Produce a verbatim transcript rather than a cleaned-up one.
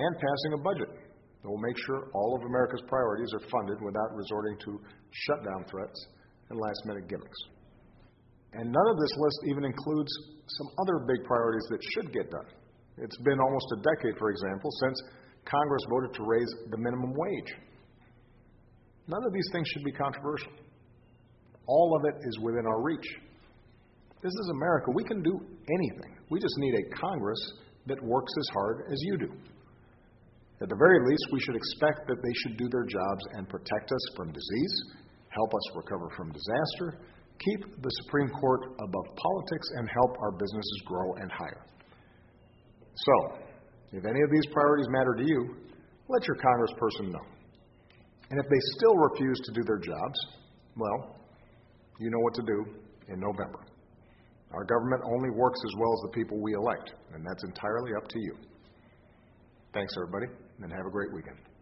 and passing a budget that will make sure all of America's priorities are funded without resorting to shutdown threats and last-minute gimmicks. And none of this list even includes some other big priorities that should get done. It's been almost a decade, for example, since Congress voted to raise the minimum wage. None of these things should be controversial. All of it is within our reach. This is America. We can do anything. We just need a Congress that works as hard as you do. At the very least, we should expect that they should do their jobs and protect us from disease, help us recover from disaster, keep the Supreme Court above politics, and help our businesses grow and hire. So, if any of these priorities matter to you, let your congressperson know. And if they still refuse to do their jobs, well, you know what to do in November. Our government only works as well as the people we elect, and that's entirely up to you. Thanks, everybody, and have a great weekend.